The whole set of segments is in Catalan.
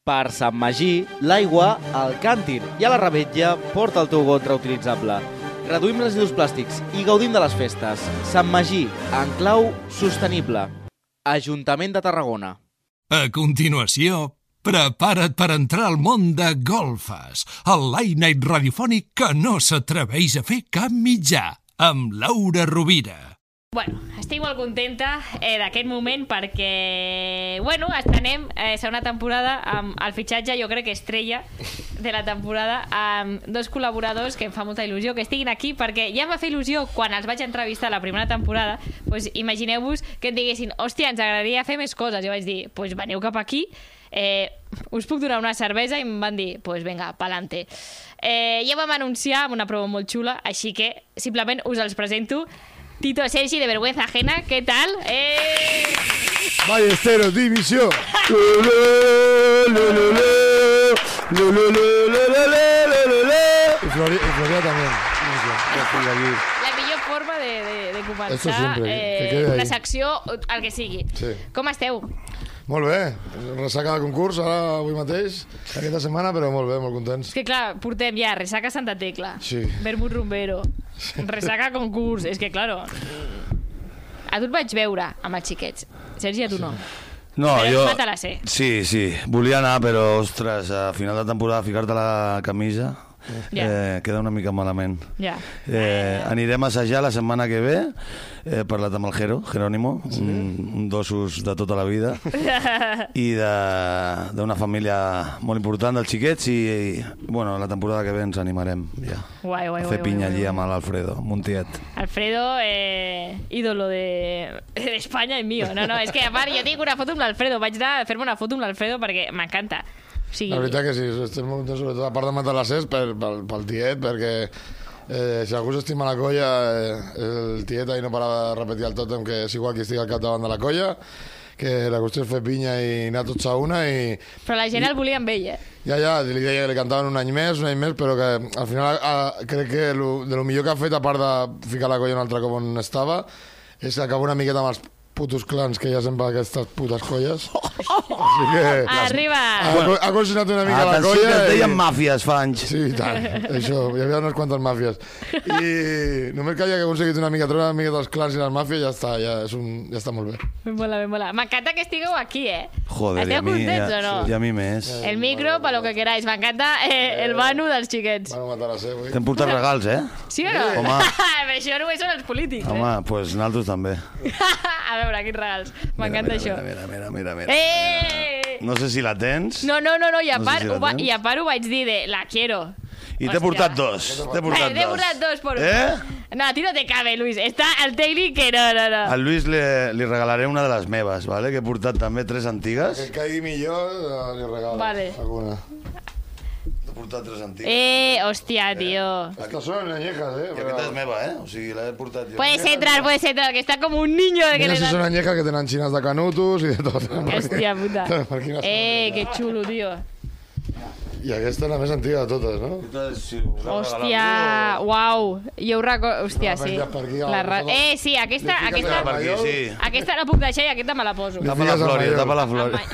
Per Sant Magí, l'aigua al càntir i a la Revetlla porta el teu got reutilitzable. Reduïm residus plàstics i gaudim de les festes. Sant Magí, en clau sostenible. Ajuntament de Tarragona. A continuació, prepara't per entrar al món de Golfes, el late night radiofònic que no s'atreveix a fer cap mitjà, amb Laura Rovira. Bueno, estic molt contenta d'aquest moment perquè, bueno, estrenem segona temporada amb el fitxatge, jo crec que estrella de la temporada, amb dos col·laboradors que em fa molta il·lusió que estiguin aquí, perquè ja em va fer il·lusió quan els vaig entrevistar la primera temporada. Doncs imagineu-vos que em diguessin, hòstia, ens agradaria fer més coses. Jo vaig dir, doncs veniu cap aquí, us puc donar una cervesa, i em van dir, doncs vinga, pa'lante. Ja vam anunciar amb una prova molt xula, així que simplement us els presento. Tito Sergi, de Vergüenza Ajena, ¿qué tal? Ballesteros, dimisión. Y Floria también. La millor forma de començar Esto siempre, que quede ahí. una secció, el que sigui. Sí. Com esteu? Molt bé, ressaca de concurs ara avui mateix, aquesta setmana, però molt bé, molt contents. És que clar, portem ja Ressaca Santa Tecla, Sí. Vermut Rumbero, Ressaca Concurs, és que claro. A tu et vaig veure amb els xiquets, Sergi, a tu no. No, Però jo... mata-la ser. Sí, volia anar, però, ostres, a final de temporada ficar-te la camisa queda una mica malament. Ja. Anirem a assajar la setmana que ve, he parlat amb el Jerónimo, un d'ossos de tota la vida, i d'una família molt important dels xiquets, i bueno, la temporada que ve ens animarem ja. Guai, A fer pinya allí amb l'Alfredo Montiet. Alfredo, ídolo de España y mío. No, és que a part jo tinc una foto amb l'Alfredo, vaig anar a fer-me una foto amb l'Alfredo perquè m'encanta. O sigui... La veritat que sí, estem molt contents, sobretot a part de matar la cés pel tiet, perquè si algú s'estima la colla, el tiet ahir no parava de repetir el tòtem que és igual que estigui al capdavant de la colla, que la qüestió és fer pinya i anar tots a una i... Però la gent el volia amb ell, Ja, li deia que li cantaven un any més, però que al final crec que de lo millor que ha fet, a part de ficar la colla un altre cop on estava, és que acaba una miqueta amb els putos clans que hi ha sempre aquestes putes colles. Així que... Arriba! Ha coixinat una mica la Atenció, colla. que es deien màfies fa anys. Sí, i tant. Això, hi havia unes quantes màfies. I només que hagi aconseguit una mica, treure una mica dels clans i les màfies, ja està, ja està molt bé. Ben mola. M'encanta que estigueu aquí, Joder, Esteu contents o no? I a mi més. El micro, pa lo que queráis. M'encanta el Manu dels xiquets. Van a matar a ser, avui. T'hem portat regals, Sí o no? Home. Però això només són els polítics, Home, doncs pues nosaltres també. A veure, quins regals. M'encanta això. Mira. No sé si la tens. No, i a No sé part si la tens. ho vaig dir de la quiero. I t'he portat dos. T'he portat dos por... No, a ti no te cabe, Luis. Està el tècnic que no. Al Luis li regalaré una de les meves, ¿vale? Que he portat també 3 antigues. Que caigui millor, li regalo Vale. alguna. He portat 3 antigues. Hòstia, tio. Estas son añejas, I aquesta és meva, O sigui, l'he portat jo. Puedes entrar, que está como un niño de que Mira le si són dan... añejas que tenen xines de canutos i de tot. Hòstia puta. Per aquí no són. Que xulo, tio. I aquesta és la més antiga de totes, no? Hòstia, uau. Jo ho recordo... Hòstia, No, sí. penja per aquí, a Sí, aquesta Per aquí, sí. aquesta no puc deixar i aquesta me la poso. Tapa la Flòria, tapa la Amb Flòria.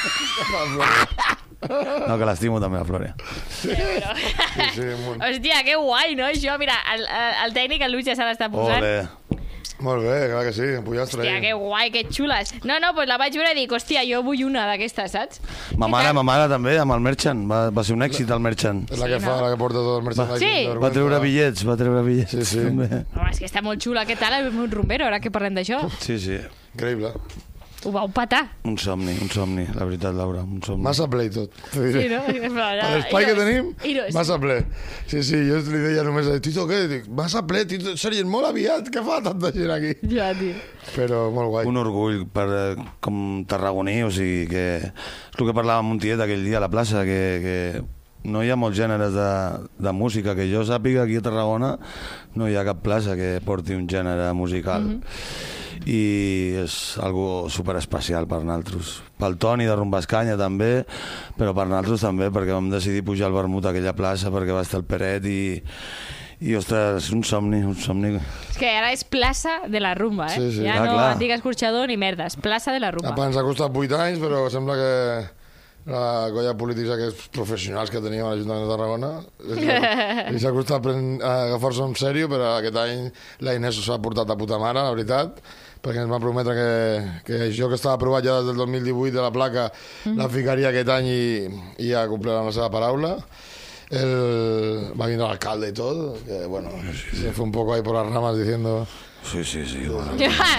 No, que l'estimo també, la Flòria. Sí, amunt. Hòstia, que guai, no, això? Mira, el tècnic, el Luis, ja se l'està posant. Ole. Molt bé, clar que sí, empollastre. Hòstia, que guai, que xules. No, pues la vaig veure i dic, hòstia, jo vull una d'aquestes, saps? Ma mare també, amb el Merchant. Va ser un èxit, el Merchant. És la que fa, la que porta tot el merchandising. Sí. de Va treure bitllets, Sí, sí. també. Home, és que està molt xula. Què tal el Vermut Rumbero, ara que parlem d'això? Sí. Increïble. Ho vau patar. Un somni, la veritat, Laura, un somni. Massa ple i tot. Sí, no? L'espai que tenim, Iros. massa ple. Sí, jo li deia només, Tito, què? Dic, massa ple, Tito, Sergi, molt aviat, què fa tanta gent aquí? Ja, tio. Però molt guai. Un orgull com tarragoní, o sigui que és el que parlàvem amb un tiet aquell dia a la plaça, que no hi ha molts gèneres de música, que jo sàpiga aquí a Tarragona no hi ha cap plaça que porti un gènere musical. I és algo superespecial per nosaltres. Pel Toni de Rumbascanya també, però per nosaltres també, perquè vam decidir pujar al vermut a aquella plaça perquè va estar el Peret i ostres, un somni. És que ara és plaça de la rumba, Sí, sí. Ja no clar. antic escorxador ni merdes, plaça de la rumba. Ens ha costat 8 anys, però sembla la colla política aquests professionals que teníem a l'Ajuntament de Tarragona. I s'ha costat agafar-se en sèrio, però aquest any la Inés s'ha portat a puta mare, la veritat, perquè ens va prometre que això que estava aprovat ja des del 2018 de la placa la ficaria aquest any i ja complirà la seva paraula. Va vindre l'alcalde i tot, que bueno, se fue un poco ahí por las ramas diciendo... Sí. Bueno.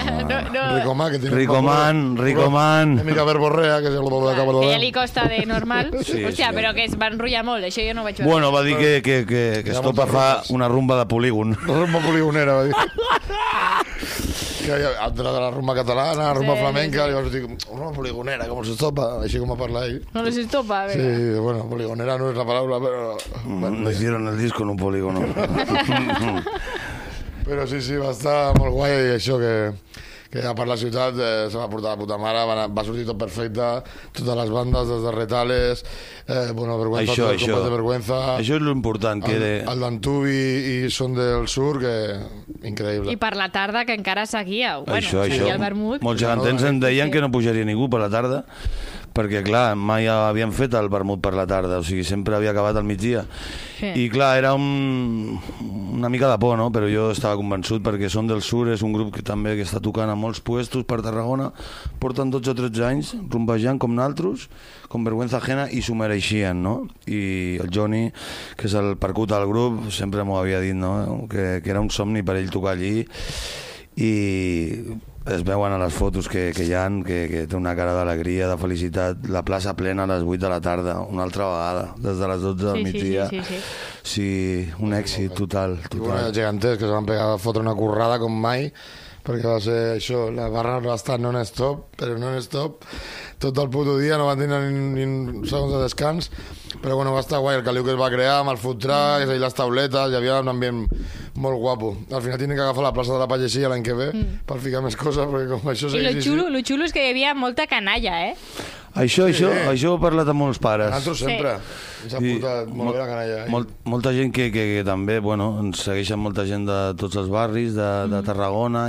Ricoman. Mica verborrea, que és el de cap que ja li costa de normal. Hòstia, però que es va enrotllar molt, això jo no ho vaig veure. Bueno, va dir que Estopa fa una rumba de polígon. Una rumba poligonera, va dir. Que de la rumba catalana, la rumba flamenca, li vas dir, rumba poligonera, com s'Estopa, així com va parlar ell. No s'Estopa, sí, bueno, poligonera no és la paraula, però... No hicieron el disco en un polígono. Però sí, va estar molt guai i això que a part la ciutat se va portar la puta mare, va sortir tot perfecte, totes les bandes, des de Retales, bueno, Vergüenza, tot el combat de Vergüenza... Això és l'important, que... El d'Antubi i Son del Sur, que... Increïble. I per la tarda, que encara seguíeu. Això. El vermut... Molts gegantens em deien que no pujaria ningú per la tarda, perquè, clar, mai havien fet el vermut per la tarda, o sigui, sempre havia acabat al migdia. Sí. I, clar, era una mica de por, no? Però jo estava convençut, perquè Son del Sur és un grup que també que està tocant a molts puestos per Tarragona, porten 12 o 13 anys rumbejant com naltros, com Vergüenza Ajena, i s'ho mereixien, no? I el Johnny, que és el percut del grup, sempre m'ho havia dit, no? Que era un somni per ell tocar allí, i es veuen a les fotos que hi ha, que té una cara d'alegria, de felicitat, la plaça plena a les 8 de la tarda, una altra vegada, des de les 12 del migdia. Sí, un èxit total. I bueno, els geganters que se van pegar a fotre una currada com mai, perquè va ser això, la barra va estar non-stop, però non-stop, tot el puto dia, no van tenir ni un segon de descans, però bueno, va estar guai el caliu que es va crear amb el food truck, les tauletes, hi havia un ambient molt guapo. Al final tenen que agafar la plaça de la Pallesia l'any que ve per ficar més coses, perquè com això segueix... I lo xulo és que hi havia molta canalla, Això ho he parlat amb molts pares. Nosaltres sempre. Ens ha portat molt bé la canalla. Molta gent que també, bueno, ens segueixen molta gent de tots els barris de Tarragona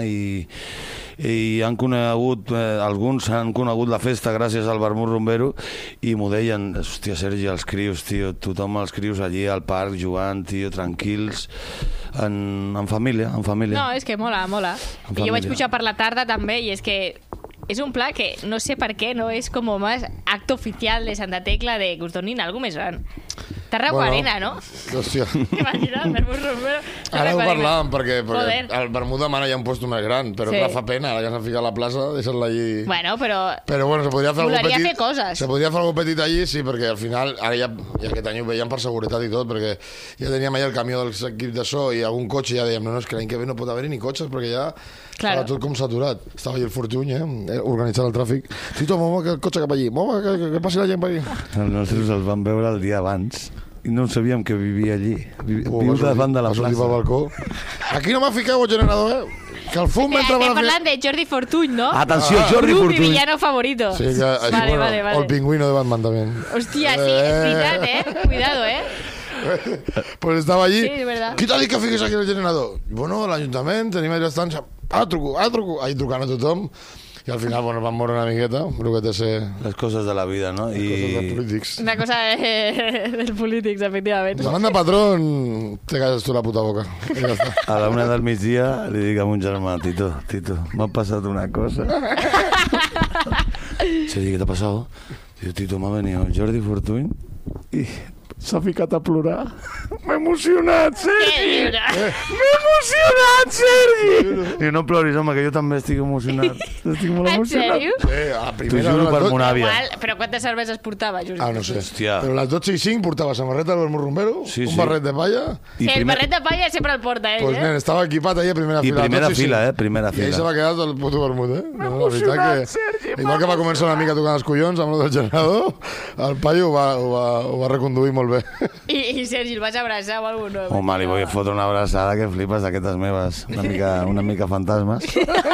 i han conegut, alguns han conegut la festa gràcies al vermut rumbero i m'ho deien, hòstia, Sergi, els crios, tio, tothom els crios allí al parc jugant, tio, tranquils, en família. No, és que mola. I jo vaig pujar per la tarda també i és que és un pla que no sé per què no és com més acte oficial de Santa Tecla de que us donin algo més gran. Tarragona Arena, ¿no? Hòstia. Imagina't, vermut rumbero. Ara ho parlàvem, perquè el vermut demana ja un puesto més gran, però clar, fa pena, ja s'ha ficat a la plaça, deixar-la allí... Bueno, però bueno, se podria fer algo petit. Fer coses. Se podria fer algo petit allí, sí, perquè al final, ara ja aquest any ho veiem per seguretat i tot, perquè ja teníem allà el camió del equip de so i algun cotxe, ja dèiem, no, és que l'any que ve no pot haver-hi ni cotxes, perquè ja estava tot com saturat. Estava allà el Fortuny, organitzant el tràfic. Tito, mova el cotxe cap allí, mova, que passi la gent per allí. Els nostres els van veure el dia abans i no sabíem que vivia allí. Viu davant de la plaça. Pel balcó. Aquí no m'ha ficat el generador, que el fum mentre va... Estem parlant de Jordi Fortuny, no? Atenció, Jordi Fortuny. Mi villano favorito. Sí, que així, vale. O el pingüino de Batman també. Hòstia, sí, és veritat, Cuidado, Pues estava allí. Sí, és verdad. Qui t'ha dit que fiques aquí el generador? Bueno, l'Ajuntament, tenim allà estança. Truco. Ahí trucant a tothom. I al final, bueno, van moure una miqueta, el que té ser... Les coses de la vida, no? Les coses dels polítics. Una cosa dels polítics, efectivament. Davant de patrón, te calles tu la puta boca. Ja està. A la 1 del migdia li dic a mon germà, Tito, m'ha passat una cosa. Sergi, ¿qué te ha pasado? Diu, Tito, m'ha venido Jordi Fortuny i s'ha ficat a plorar. M'he emocionat, Sergi! M'he emocionat, Sergi! Diu, no ploris, home, que jo també estic emocionat. Estic molt emocionat. En sèrio? Sí, a la primera... T'ho juro per mon àvia. Però quantes cerveses portava, Jordi? No sé. Hòstia. Però a les 12:05 portava samarreta del vermut rumbero, un barret de palla... Sí, el barret de palla sempre el porta, Pues nen, estava equipat allà a primera fila. I primera fila, primera fila. I ahí se va quedar tot el puto vermut, M'he emocionat, Sergi. Igual que va començar una mica tocant els collons amb el del generador, el paio ho va reconduir molt bé. I Sergi, el vas abraçar o alguna cosa? Home, li vull fotre una abraçada que flipes d'aquestes meves. Una mica fantasmes.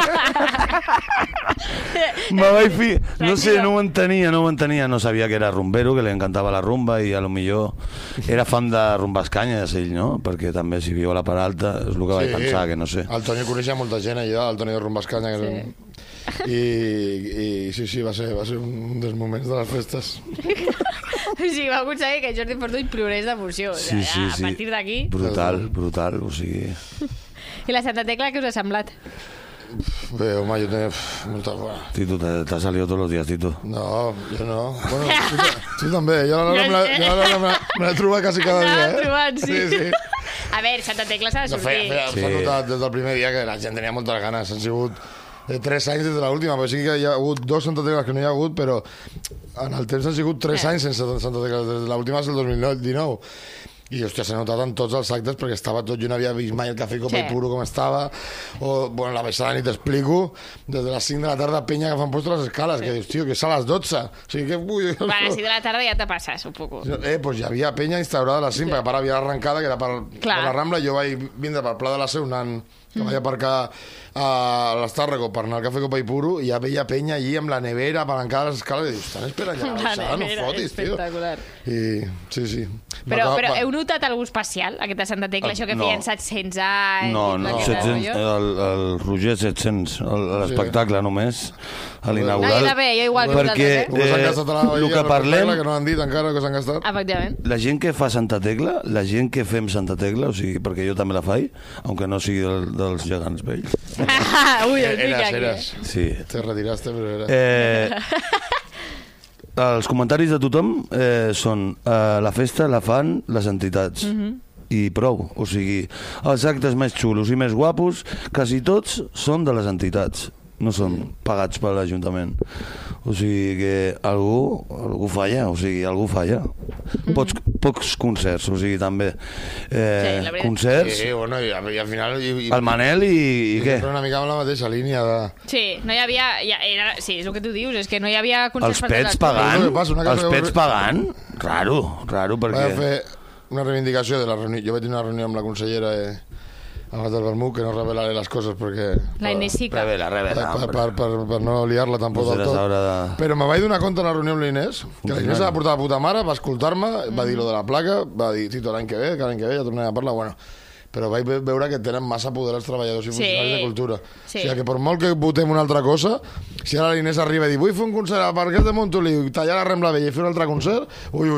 No sé, no ho entenia. No sabia que era rumbero, que li encantava la rumba i a lo millor era fan de rumbes canyes, ell, no? Perquè també si viu a la Part Alta és el que vaig pensar, que no sé. El Toni coneixia molta gent allà, el Toni de rumbes canyes. I sí, va ser un dels moments de les festes. O sigui, va aconseguir que Jordi Fortuny plorés d'emoció. Sí, sí, A partir d'aquí... Brutal, o sigui... I la Santa Tecla, què us ha semblat? Bé, home, jo tenia molta... Tito, te ha salido todos los días, Tito. No, jo no. Bueno, tu també. Jo me l'he trobat quasi cada dia, Anava trobant, sí. Sí. A veure, Santa Tecla s'ha de sortir. S'ha notat des del primer dia que la gent tenia moltes ganes. Han sigut 3 anys des de l'última, però sí que hi ha hagut 2 Santa Tecles que no hi ha hagut, però en el temps han sigut 3 anys sense Santa Tecla. Des de l'última és el 2019. I, hòstia, s'ha notat en tots els actes perquè estava tot, jo no havia vist mai el Café Copa i Puro com estava, o, bueno, la baixada ni t'explico, des de les 5 de la tarda penya que fan puesto les escales, que dius, tio, que és a les 12. O sigui, que... Bueno, a les 6 de la tarda ja te passes, un poco. Pues hi havia penya instaurada a les 5, perquè a part havia l'arrencada, que era per la Rambla, jo vaig vindre pel Pla de la Seu, anant, que vaig aparcar a l'Estàrrego per anar al Café Copa i Puro, i ja veia penya allí amb la nevera, apalancada a les escales, i dius, estan esperant ja la baixada, no fotis, tio. Espectacular. I, sí. Però heu notat algú especial, aquesta Santa Tecla, això que feien 700 anys? No, 700, el Roger 700, l'espectacle només, a l'inaugural. No, jo igual que perquè s'han gastat a la el que parlem... que no han dit encara que s'han gastat. Efectivament. La gent que fa Santa Tecla, la gent que fem Santa Tecla, o sigui, perquè jo també la faig, aunque no sigui dels gegants vells. Ui, el pica aquí. Eres. Sí. Te retiraste, però eres. Els comentaris de tothom són la festa la fan les entitats. I prou, o sigui, els actes més xulos i més guapos, quasi tots són de les entitats, no són pagats per l'Ajuntament. O sigui que algú falla, Pocs concerts, o sigui, també. Concerts... Sí, bueno, i al final... El Manel i què? Una mica amb la mateixa línia de... Sí, no hi havia... Sí, és el que tu dius, és que no hi havia concerts... Els pets pagant? Raro, perquè... Vaig fer una reivindicació de la reunió. Jo vaig tenir una reunió amb la consellera abans del vermut, que no revelaré les coses perquè... La Inesica. Revela. Per no liar-la tampoc del tot. Però me vaig donar compte en la reunió amb l'Inés, que l'Inés va portar la puta mare, va escoltar-me, va dir lo de la placa, va dir, Tito, l'any que ve ja tornarem a parlar, bueno... Però vaig veure que tenen massa poder els treballadors i funcionaris de cultura. Sí. O sigui, que per molt que votem una altra cosa, si ara l'Inés arriba i diu vull fer un concert a Parquet de Montoliu, tallar la Rambla Vella i fer un altre concert, ui.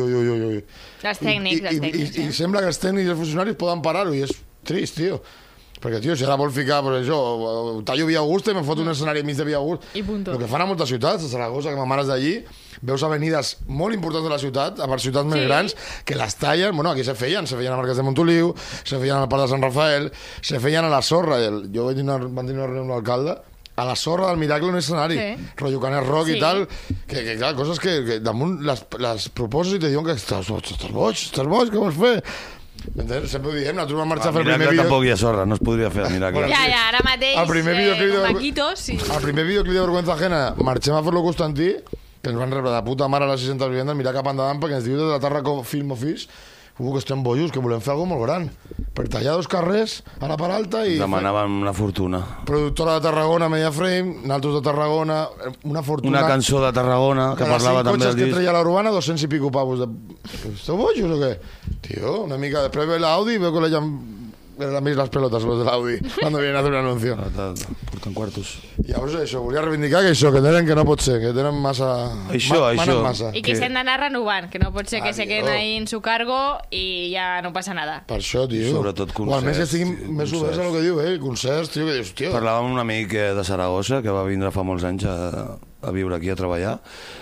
Els tècnics. I sembla que els tècnics i els funcionaris poden parar-ho, i és trist, tio. Perquè, tio, si ara vol ficar, per això, tallo Via Augusta i me foto un escenari enmig de Via Augusta. I punto. El que fan a moltes ciutats, a Saragossa, que ma mare és d'allí, veus avenides molt importants de la ciutat, a part ciutats més grans, que les tallen, bueno, aquí se feien a Marquès de Montoliu, se feien al Parc de Sant Rafael, se feien a la Sorra, jo van tenir una reunió amb l'alcalde, a la Sorra del Miracle un escenari, rotllo Canet Rock i tal, que clar, coses que damunt les proposes i te diuen que estàs boig, què vols fer? Sempre ho diem, nosaltres vam marxar a fer el primer vídeo... Tampoc hi ha sorra, no es podria fer el Miracle. Ja, ara mateix, el primer Maquitos... El primer videoclip de Vergüenza Ajena, marxem a fer-lo a Constantí, que ens van rebre de puta mare a les 600 vivendes, mirar cap endavant, perquè ens diu des de la Tarraco Film Office, que estem bojos, que volem fer alguna molt gran, per tallar 2 carrers a la part alta i... Demanàvem una fortuna. Productora de Tarragona, Mediaframe, naltros de Tarragona, una fortuna... Una cançó de Tarragona, que parlava també del disc. Que treia la Urbana, 200 i pico pavos. Esteu bojos o què? Tio, una mica... Després ve l'Audi i veu que le eran mis las pelotas los del Audi cuando vienen a hacer un anuncio. Porten quartos. Llavors això, volia reivindicar que tenen que no pot ser, que tenen massa... Això. I que s'han d'anar renovant, que no pot ser que se queden ahí en su cargo i ja no passa nada. Per això, tio. Sobretot concerts. O almenys que estiguin més oberts a lo que diu, concerts, tio, que dius, tio... Parlàvem amb un amic de Saragossa que va vindre fa molts anys a viure aquí, a treballar,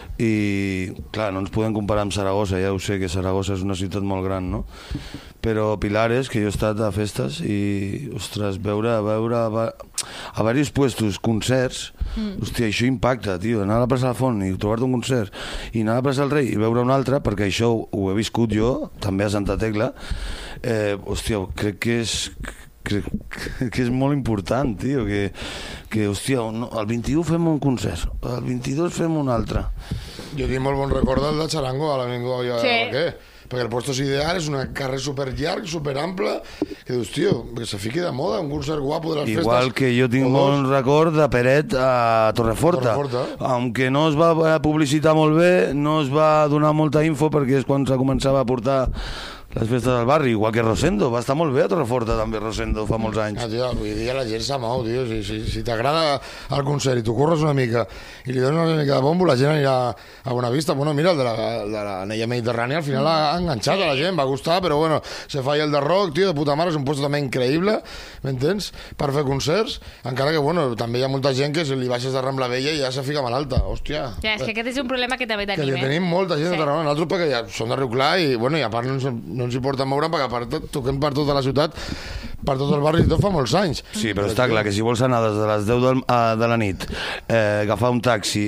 i clar, no ens podem comparar amb Saragossa, ja ho sé que Saragossa és una ciutat molt gran, no? Però Pilares, que jo he estat a festes i, ostres, veure a diversos puestos, concerts, hòstia, això impacta, tio, anar a la plaça de la Font i trobar-te un concert, i anar a la plaça del Rei i veure un altre, perquè això ho he viscut jo, també a Santa Tecla, hòstia, crec que és molt important, tio, que hòstia, el 21 fem un concert, el 22 fem un altre. Jo tinc molt bon record del de Charango a l'Avinguda perquè el puesto ideal és un carrer super llarg, super ample, que dius, tio, que se fiqui de moda, un concert guapo de les festes. Igual que jo tinc bon record de Peret a Torreforta. Aunque no es va publicitar molt bé, no es va donar molta info perquè és quan se començava a portar les festes del barri, igual que Rosendo. Va estar molt bé a Torreforta, també, Rosendo, fa molts anys. Tio, vull dir, la gent s'amou, tio. Si t'agrada el concert i t'ho curres una mica i li dones una mica de bombo, la gent anirà a Bonavista. Bueno, mira, el de la Nella Mediterrània al final ha enganxat a la gent, va gustar, però bueno, se fa el de rock, tio, de puta mare, és un puesto també increïble, m'entens? Per fer concerts, encara que, bueno, també hi ha molta gent que si li baixes de Rambla Vella ja se fica malalta, hòstia. Ja, és que aquest és un problema que també Que tenim, tenim molta gent de Tarragona, nosaltres perquè ja som de Riu Clar i, bueno, i a part no ens hi porten moure perquè a part toquem per tota la ciutat, per tots els barris i tot fa molts anys. Sí, però està clar que si vols anar des de les 10 de la nit, agafar un taxi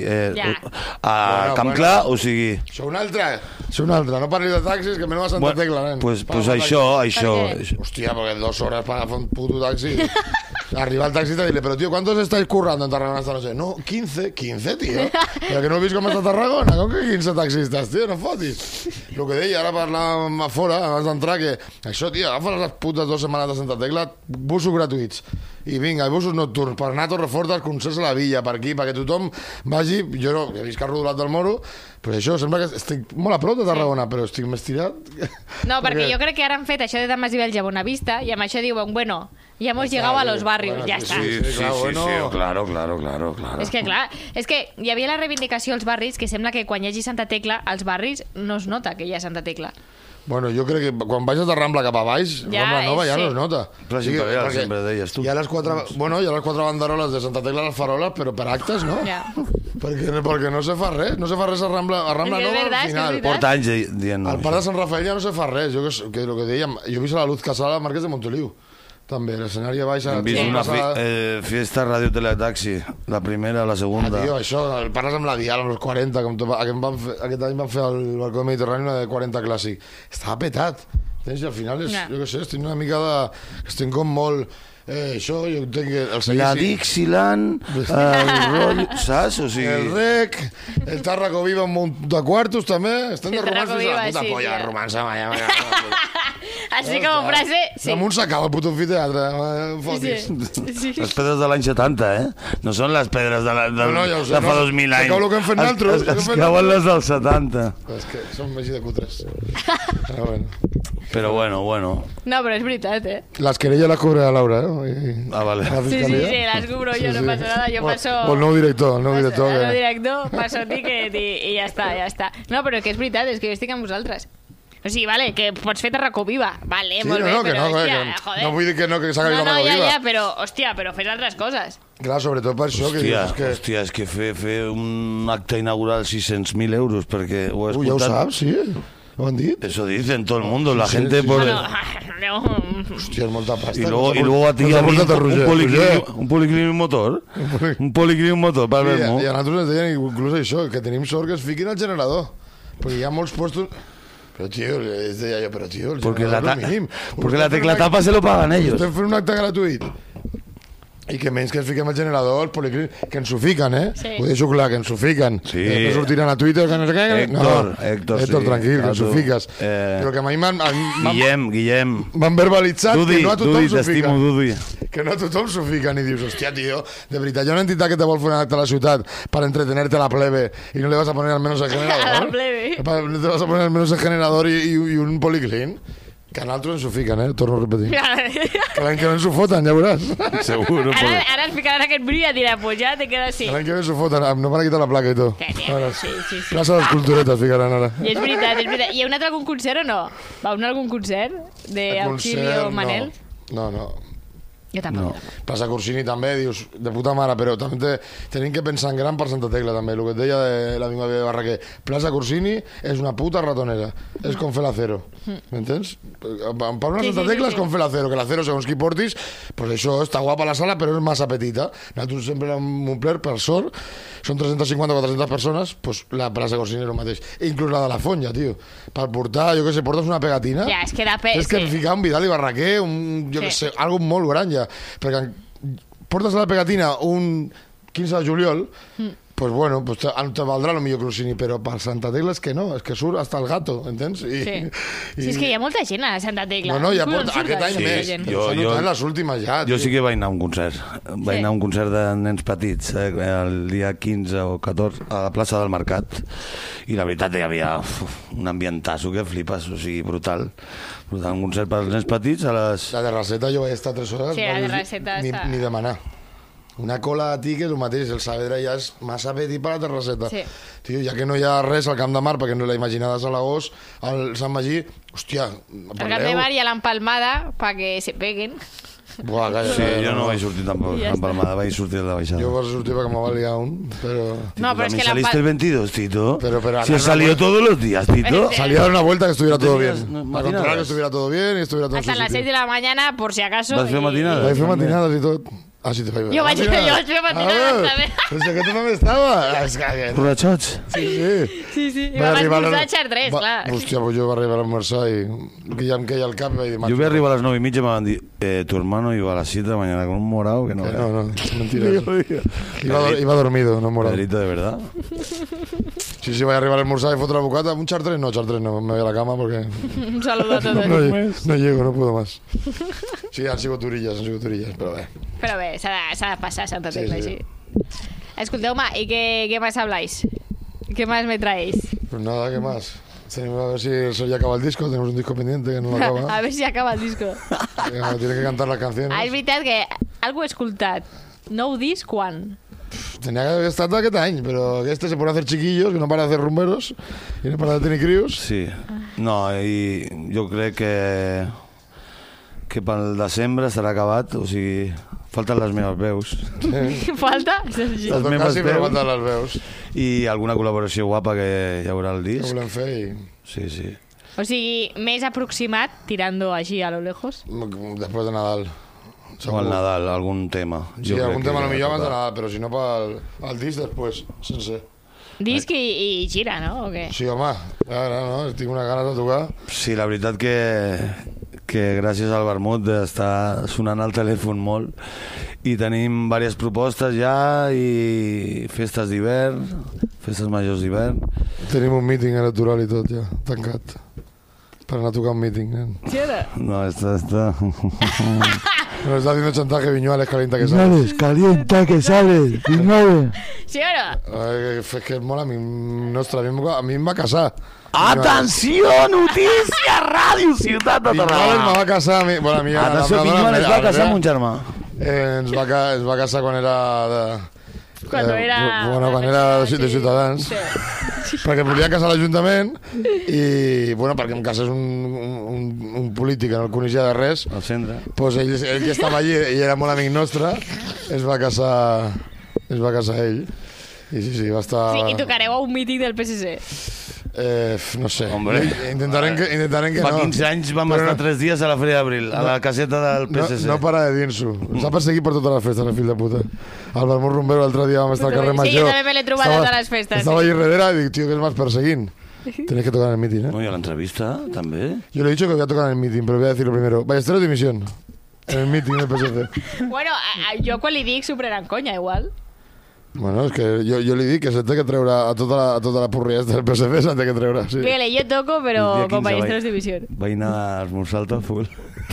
a Camp Clar, o sigui... Això una altra, no parli de taxis, que me no va a Santa Tecla, nen. Pues això... Hòstia, perquè 2 hores para agafar un puto taxi. Arriba al taxista y dile, pero tío, ¿cuántos estáis currando en Tarragona esta noche? No, 15, tío. Pero que no he vist com està Tarragona, com que 15 taxistes, tío, no fotis. Lo que deia, ara parlàvem a fora, abans d'entrar, que això, tio, agafa les putes 2 setmanes de Santa Tecla, busos gratuïts. I vinga, busos nocturns, per anar a Torreforta, als concerts a la Villa, per aquí, perquè tothom vagi... Jo no, que visc a Rodolat del Moro, però això, sembla que estic molt a prop de Tarragona, però estic més tirat... No, perquè jo crec que ara han fet això de Damas i Bells a Bonavista i amb això diuen, bueno, ya hemos llegado a los barrios, bueno, ya está. Sí, claro. És que clar, és que hi havia la reivindicació als barris que sembla que quan hi hagi Santa Tecla, als barris no es nota que hi ha Santa Tecla. Bueno, jo crec que quan baixes de Rambla cap a baix, Ja, Rambla Nova ja sí. no es nota. Però sempre deies tu. Hi ha les 4 banderoles de Santa Tecla a les faroles, però per actes, no? Ja. Perquè no se fa res, a Rambla És que és Nova al veritat, final. és Porta anys dient... Al parc de Sant Rafael ja no se fa res, jo que dèiem, jo he vist a la Luz Casal a Marquès de Montoliu. També, l'escenari a baix... Hem vist una fiesta Radio Teletaxi, la primera, la segunda. Tio, això, parles amb la Dial, amb els 40, aquest any van fer el balcó mediterrani una de 40 clàssic. Estava petat. I al final, jo què sé, estic una mica de... Estic com molt... això, jo entenc que... La Dixieland, el rotllo... Saps? O sigui... El rec, el Tàrraco Viva un munt de quartos, també. Estem de romans fins a la puta polla, sí. romança, Així com frase, sí. Damunt s'acaba el puto amfiteatre, fotis. Sí. Les pedres de l'any 70, No són les pedres de ja ho sé, fa 2.000 anys. Que cau el que hem fet nosaltres. Es cauen les del 70. És que som així de cutres. Però bueno. No, però és veritat, Les querelles les cobra Laura, Vale. Sí, las cubro yo, no pasa nada, yo paso... O el nou director, El nou director, passo tiquet i ja està. No, però que és veritat, és que jo estic amb vosaltres. O sigui, vale, que pots fer Tarracó Viva. Vale, molt bé, però, hòstia, joder. No vull dir que s'acabi la Tarracó Viva. Ja, però, hòstia, fes altres coses. Clar, sobretot per això. Hòstia, és que fer un acte inaugural 600.000 euros, perquè ho he escoltat... Ja ho saps, sí. Ho han dit. Eso dicen todo el mundo, la gente por... Hòstia, és molta pasta. Y luego a ti a mí un policlín y un motor. Un policlín y un motor, per ver-m'ho. I a nosaltres ens deien inclús això, que tenim sort que es fiquin al generador. Perquè hi ha molts puestos... Pero tío, les deia jo, però tio, el generador és mínim. Porque la teclatapa se lo pagan ellos. Estem fent un acte gratuït. I que menys que ens fiquem al generador, els policlínics, que ens ho fiquen, Sí. Ho deixo clar, que ens ho fiquen. Sí. Després sortiran a Twitter que no sé què... Héctor, sí. Tranquil, que ens ho fiques. Però que a mi Guillem. m'han verbalitzat que no a tothom s'ho t'estimo, fiquen. Dudi. Que no a tothom s'ho fiquen i dius, hòstia, tio, de veritat, hi ha una entitat que te vol fer un acte a la ciutat para entretenerte a la plebe y no le vas a poner al menos el generador. A la plebe. No te vas a poner al menos el generador y un policlín. Que a nosaltres ens ho fiquen, torno a repetir. Que l'any que ve ens ho foten, ja veuràs. Seguro. Ara ens ficaran aquest bri i dirà, pues ja te quedes així. L'any que ve ens ho foten, no van a quitar la placa i tot. Sí. Plaça de les Culturetes ficaran ara. I és veritat. Hi ha un altre algun concert o no? Va un algun concert d'Auxilio Manel? No. Jo tampoc. Plaça Corsini també, dius, de puta mare, però també tenim que pensar en gran per Santa Tecla també, el que et deia de la meva de Barraquer. Plaça Corsini és una puta ratonera, és com fer l'acero, m'entens? Per una Santa Tecla és com fer l'acero, que l'acero segons qui portis, pues això, està guapa la sala però és massa petita. Nosaltres sempre l'hem omplert, per sort, són 350 o 400 persones, pues la plaça Corsini és el mateix. Inclús la de la Font, ja, tio. Per portar, jo què sé, portes una pegatina... Ja, és que és que ficar un Vidal i Barraquer, jo què sé, algo molt gran ja. Perquè portes a la pegatina un 15 de juliol, pues bueno, pues te valdrà lo millor Crucini, però per Santa Tecla és que no, és que surt hasta el gato, entens? Sí. Sí, és que hi ha molta gent a Santa Tecla. No, ja D'on pot, surt aquest any aquesta més. gent? S'han notat les últimes ja. Jo sí que vaig anar a un concert. Vaig anar a un concert de nens petits el dia 15 o 14 a la plaça del Mercat, i la veritat hi havia un ambientasso que flipes, o sigui, brutal. Un concert per als nens petits a les... La de Raseta jo vaig estar 3 hores, Sí, la de Raseta està... ni demanar. Una cola a ti que és el mateix, el Saavedra ja és massa petit per la Terrasseta. Sí. Tio, ja que no hi ha res al Camp de Mar, perquè no l'he imaginat a Salagós, al Sant Magí, hòstia, Al Camp de Mar hi ha l'empalmada perquè se peguen. Buah, calla, Sí, jo no vaig sortir tampoc Ja en Palmada, vaig sortir de la baixada. Jo vaig sortir perquè me va liar un, però... No, però és que saliste el 22, Tito. Pero, si has salido todos los días, Tito. Salía a dar una vuelta que estuviera todo bien. tenías A controlar que estuviera todo bien y estuviera todo en su Hasta las 6 sitio. de la mañana, por si acaso. Vas fer matinadas? Vaig fer matinadas i tot. Ah, sí, te vaig fer Jo vaig fer matinades, també. Però si aquest també estava. És que... Borratxots. Sí, sí. Sí, sí. I Vaig vam arribar a esmorzar la- a Xardrés, clar. Hòstia, pues jo vaig arribar a almorzar i que ja em queia el cap i vaig dir... Yo voy a arribar a las 9:30 y me van a decir, tu hermano iba a las 7 de la mañana con un morado que no... No, no, mentira. Iba dormido, no morado. Pedrito, de verdad. Sí, sí, vaig arribar a almorzar i fotre la bocata. Un Chartres no, me voy a la cama porque Un saludo a todos. no llego, no puedo más. Sí, han sigut orillas, però bé. Però bé, s'ha de passar Santa Sí, Tecla, sí. sí. Escolteu-me, ¿y qué más habláis? ¿Qué más me traéis? Pues nada, ¿qué más? A ver si eso ya acaba el disco, tenemos un disco pendiente que no lo acaba. A ver si acaba el disco. Tiene que cantar las canciones. Ah, és veritat que algo he escoltat. Nou disc, quan? Tenía que haber estado aquest any, pero este se pone a hacer chiquillos, que no para de hacer rumberos y no para de tener críos. Sí. No, i jo crec que pel desembre estarà acabat, o sigui, falten les meves veus. Falta? Les Toca meves sí, però veus falten les veus. i alguna col·laboració guapa que hi haurà al Que disc. volem fer i... Sí, sí. O sigui, més aproximat, tirando així a lo lejos. Després de Nadal. O al Nadal, algun tema. Sí, Jo algun crec tema que no millor abans de tocar. Nadal, però si no pel disc després, sense. Disc i gira, no? O què? Sí, home, no, tinc una ganes de tocar. Sí, la veritat que gràcies al vermut està sonant el telèfon molt i tenim diverses propostes ja i festes d'hivern, festes majors d'hivern. Tenim un míting electoral i tot ja, tancat. Per anar a tocar un míting, nen. Sí o no? No, está... Nos está haciendo chantaje Viñuales, calienta que sale. calienta que sales, Viñuales. Sí o no? És que és molt a mi, nostre, a mi em va casar. Atenció, notícia, ràdio, ciutat de Viñuales me Tarragona. va casar a mi, bueno, a mi Atenció, la meva dona, Viñuales va casar amb un germà. ens va casar quan era Cuando era... bueno, quan era de Ciutadans. Sí. Perquè em volia casar a l'Ajuntament i, bueno, perquè em casés un polític que no el coneixia de res, Al centre. doncs ell que estava allí i era molt amic nostre, es va casar ell. I sí, va estar... Sí, i tocareu a un míting del PSC. No sé. Hombre. Intentarem que Fa no. 15 anys vam Però estar 3 dies a la Feria d'Abril, a la caseta del PSC. No para de dir-s'ho. S'ha perseguit per totes les festes, el fill de puta. Al Vermut Rumbero l'altre dia vam estar al carrer Sí, Major. jo també me l'he trobat a totes les festes, Estava sí. allí darrere i dic, tio, que és más perseguint. Tienes que tocar en el meeting, No, i a l'entrevista, també. Yo le he dicho que voy a tocar en el meeting, pero voy a decirlo primero. Ballesteros de dimisión. En el meeting del PSC. Bueno, jo quan li dic s'ho prenen conya, igual. Bueno, és que jo li dic que s'ha de treure a tota la porria del PSC, s'ha de treure, sí. Dígale, yo toco, pero El dia con 15 Ballesteros División. Vaig anar a esmorzar al Taful.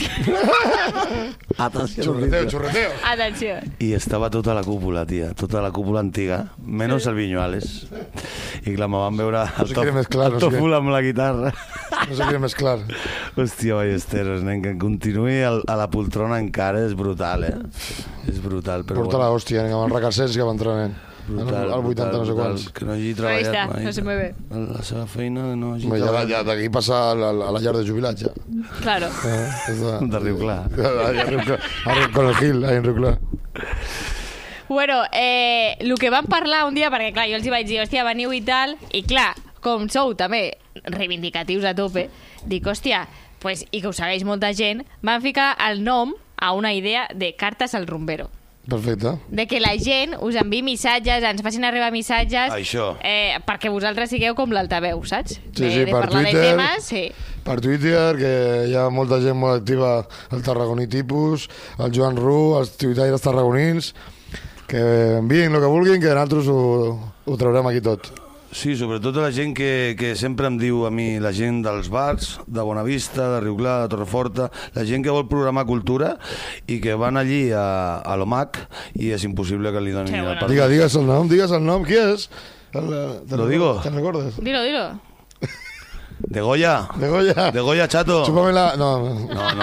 Atenció. Churreteo. Atenció. I estava tota la cúpula, tia, tota la cúpula antiga, menys el Viñuales. I clar, me van veure se quiere mezclar, no sé Taful amb la guitarra. No se quiere mezclar. Hòstia, Ballesteros, nen, que continuï a la poltrona encara és brutal, És brutal, però Porta la hòstia, amb el Recarcens que va entrar, nen. Brutal, Al 80 no sé brutal, quants. que no hagi Ahí treballat está, mai. no se mueve. La seva feina no hagi Home, treballat. ja d'aquí passa a la llar de jubilats, ja. Claro. De Riu Clar. Con el Gil, ahí en Riu Clar. Bueno, el que vam parlar un dia, perquè clar, jo els hi vaig dir, hòstia, veniu i tal, i clar, com sou també reivindicatius a tope, dic, hòstia, pues, i que ho segueix molta gent, van ficar el nom a una idea de cartes al rumbero. Perfecte. De que la gent us enviï missatges, ens facin arribar missatges, Això. perquè vosaltres sigueu com l'altaveu, saps? Sí, de per parlar Twitter. de temes, sí. Per Twitter, que hi ha molta gent molt activa, el tarragoní tipus, el Joan Ru, els tuitaires tarragonins, que enviïn el que vulguin, que nosaltres ho traurem aquí tot. Sí, sobretot la gent que sempre em diu a mi, la gent dels bars, de Bonavista, de Riuclar, de Torreforta, la gent que vol programar cultura i que van allí a l'OMAC i és impossible que li donin el permís. Digues el nom, qui és? Lo digo. ¿Te recordes? Dilo. De Goya, chato. Chúpamela. No.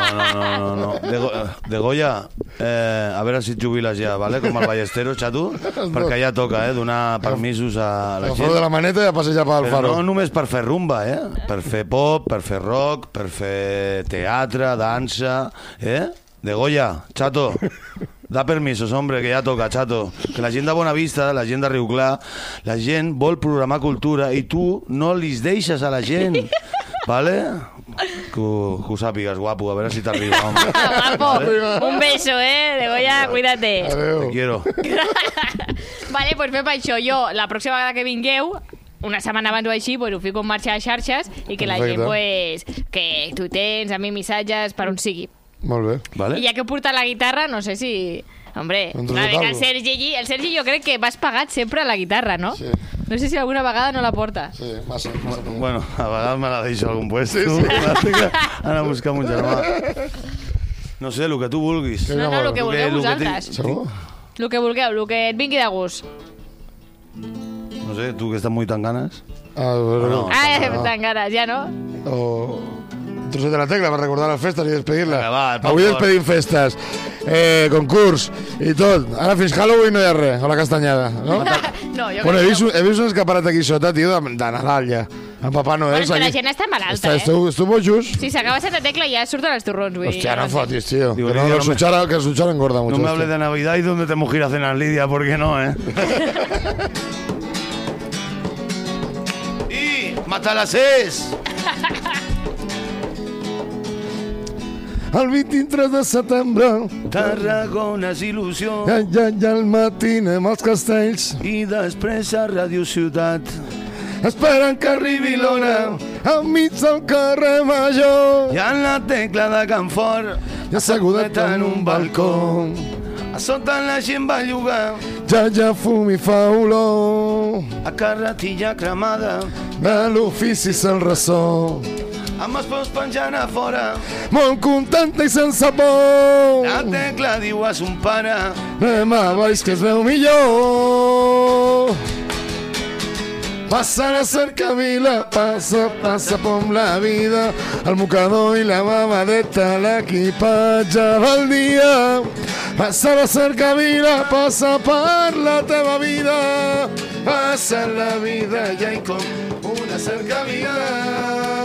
De Goya, a veure si et jubiles ja, ¿vale? Com el Ballesteros, chato, perquè ja toca, donar permisos a la gent. Agafeu de la maneta i a passejar pel faro. Però no només per fer rumba, per fer pop, per fer rock, per fer teatre, dansa, De Goya, chato, da permisos, hombre, que ja toca, chato. Que la gent de Bonavista, la gent de Riuclar, la gent vol programar cultura i tu no li deixes a la gent, ¿vale? Que ho sàpigues, guapo, a veure si t'arriba, home. Guapo, un beso, De Goya, cuídate. Te quiero. Vale, pues fem això. Jo, la pròxima vegada que vingueu, una setmana abans o així, pues ho fico en marxa a les xarxes i que la gent, pues, que tu tens a mi missatges per on sigui. Molt bé. Vale. I ja que he portat la guitarra, no sé si... Hombre, el Sergi jo crec que vas pagat sempre a la guitarra, no? Sí. No sé si alguna vegada no la porta. Sí, massa. Bueno, a vegades me la deixo a algun puesto. Sí. Anar a buscar mon germà. No sé, el que tu vulguis. No, el que vulgueu vosaltres. Segur? El que vulgueu, el que et vingui de gust. No sé, tu que estàs molt tan ganes. Tan ganes, ja no? O un trosset de la tecla per recordar les festes i despedir-la. Va, Avui despedim festes, concurs i tot. Ara fins Halloween no hi ha res, a la castanyada, no? No, jo Bueno, crec que he vist un escaparat aquí sota, tio, de Nadal ja. En Papà Noel. Bueno, la gent està malalta, Esteu bojos? Si s'acaba Santa Tecla ja surten els torrons. Hòstia, no fotis, tío. Digo, Que el Suchara engorda mucho. No me hables de Navidad y dónde tenemos que ir a cenar, Lidia, ¿por qué no, Y Matalasés. El 23 de setembre Tarragona és il·lusió ja al matí anem als castells i després a Ràdio Ciutat esperen que arribi l'hora enmig del carrer Major i en la tecla de Can Fort i assegudet en un balcó a sota la gent va llogar ja fum i fa olor a carretilla cremada de l'ofici se'l ressò amb els peus penjant a fora molt contenta i sense por la tecla diu a son pare anem a baix que es veu millor passa la cercavila passa com la vida el mocador i la mamadeta l'equipatge del dia passa la cercavila passa per la teva vida passa la vida ja hi com una cercavila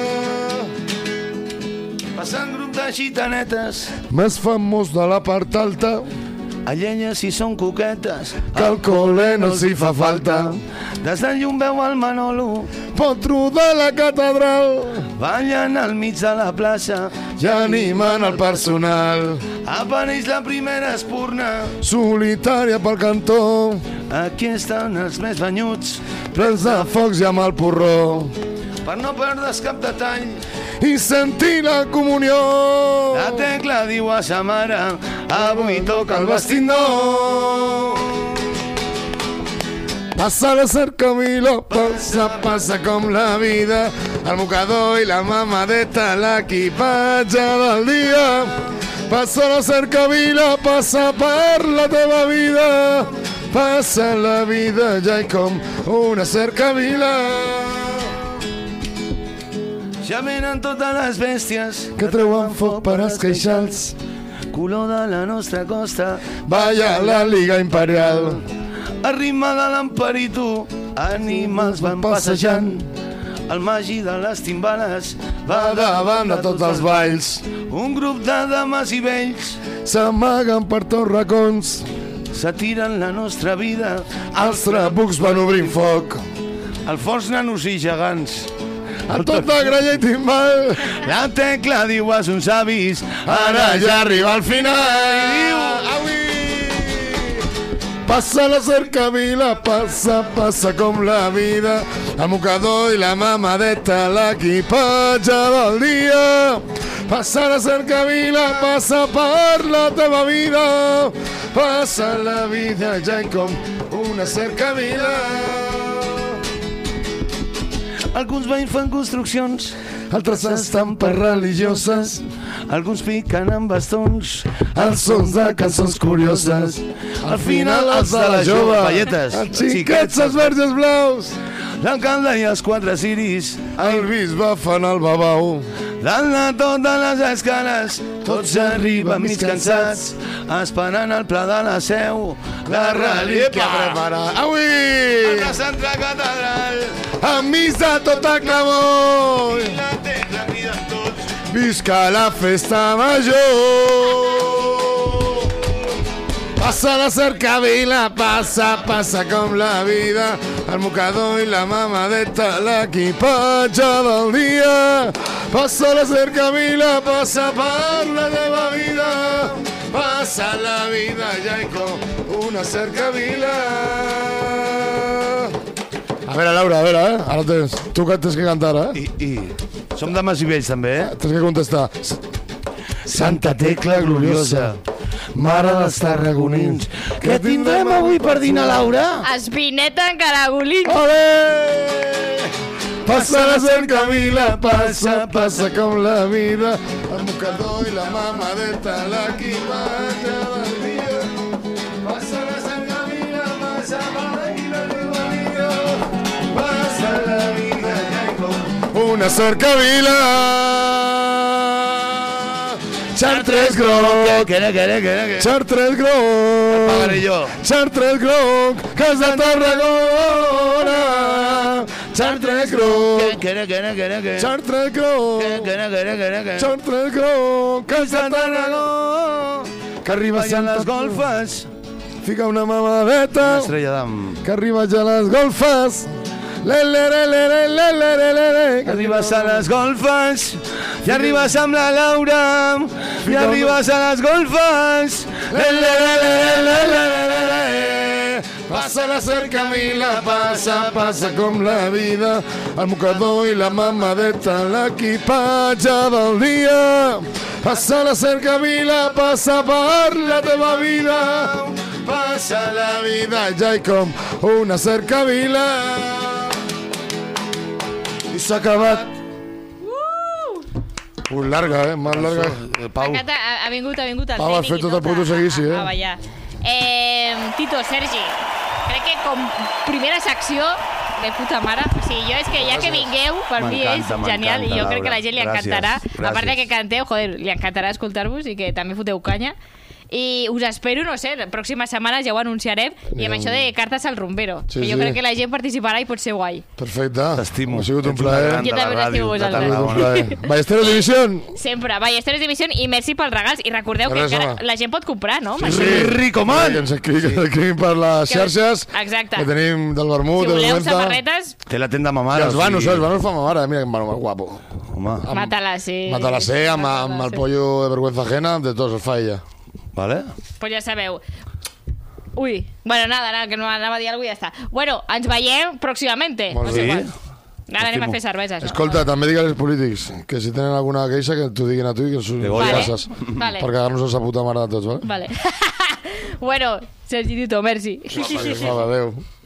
passant grup de gitanetes més famós de la part alta a llenya si són coquetes que al col·le no s'hi fa falta des del llum veu el Manolo pot rodar la catedral ballant al mig de la plaça ja animant el personal apareix la primera espurna solitària pel cantó aquí estan els més banyuts plens de focs i amb el porró per no perdre's cap detall i sentir la comunió la tecla diu a sa mare avui toca el vestit nou passa la cercavila passa com la vida el mocador i la mamadeta l'equipatge del dia passa la cercavila passa per la teva vida passa la vida ja hi com una cercavila ja venen totes les bèsties que treuen foc per als queixals color de la nostra costa balla la Liga Imperial a ritme de l'Emperitu animals van passejant el magi de les timbales va davant de tots els balls un grup de dames i vells s'amaguen per tots racons s'atiren la nostra vida els trabucs van obrint foc els forts nanos i gegants a tota gralla i timbal la tecla diu a uns avis ara ja arriba al final diu passa la cercavila passa com la vida el mocador i la mamadeta l'equipatge del dia passa la cercavila, passa per la teva vida, passa la vida ja com una cercavila. Alguns veïns fan construccions, Altres estampes religioses, alguns piquen amb bastons, els sons de cançons curioses, al final els de la jove, Palletes, els xiquets, els verds i els blaus, l'alcalde i els 4 ciris, el bisbe fan el babau. dalt de totes les escales, tots arriben mig cansats, esperant el pla de la Seu, la relíquia preparar avui la Santa Catedral, enmig de tot el clamor, la terra criden tots. visca la festa major. Passa la cercavila, passa, passa com la vida, el mocador i la mamadeta, l'equipatge del dia. Passa la cercavila, passa per la teva vida, passa la vida ja com una cercavila. A veure, Laura, a veure, ara tens, tu que tens que cantar, I som de Mas i Vells, també, Tens que contestar. Santa Tecla gloriosa, mare dels tarragonins, què tindrem avui per dinar, Laura? Espineta en caragolins. Olé! Passa la cercavila, passa, passa com la vida, el mocador i la mamadeta, l'equipatge del dia. Passa la cercavila, passa per la teva vida, passa la vida ja com una cercavila. Chartres Groc, Chartres Groc, Pagaré jo. Chartres Groc, Casa Tarragona, Chartres Groc, Chartres Groc, Chartres Groc, Casa Tarragona, que arriba Allà a les les golfes, golfes, fica una mamadeta, estrella d'am. que arriba ja a les golfes, Arribes a les golfes, i arribes amb la Laura, i arribes a les golfes. Passa la cercavila, passa, passa com la vida, el mocador i la mamadeta, l'equipatge del dia. Passa la cercavila, passa per la teva vida, passa la vida ja com una cercavila. I s'ha acabat. Larga, més larga. Pau, M'encanta, ha vingut el Pau, has tècnic fet i tot el puto seguici, a ballar. Tito, Sergi, crec que com primera secció de puta mare, o sigui, jo és que ja que vingueu, per mi és M'encanta, genial, i jo crec que a la gent li Laura. encantarà, Gràcies. a part de que canteu, joder, li encantarà escoltar-vos i que també foteu canya. I us espero, no sé, pròximes setmanes ja ho anunciarem, i amb això de cartes al rumbero, Sí, que jo sí. crec que la gent participarà i pot ser guai. Perfecte. t'estimo. Ha sigut un Ets una plaer. gran Jo de la també us estimo ràdio, de vosaltres. Un Tarragona. plaer. Ballesteros División. Sempre, Ballesteros Division, i merci pels regals, i recordeu que Res, encara home. la gent pot comprar, no? Rico, Que man! ens escriguin per les xarxes. Exacte. Que tenim del vermut, Si del voleu Venta. samarretes, Té la tenda I mamara. els vanos, els vanos fa ma mare. Mira que vano més guapo. Home, mata-la, sí. Mata-la ser amb el pollo de vergüenza ajena, de tots els fa ella. vale? Pues ja sabeu. Ui, bueno, nada, que no anava a dir alguna cosa i ja està. Bueno, ens veiem pròximamente. Molt No sé bé. quan. Ara anem a fer cerveses. Escolta, també digues als polítics que si tenen alguna queixa que t'ho diguin a tu i que ens ho Goya. passes. Vale. Per cagar-nos a sa puta mare de tots, vale? Vale. Bueno, Sergi Tito, merci. Adéu.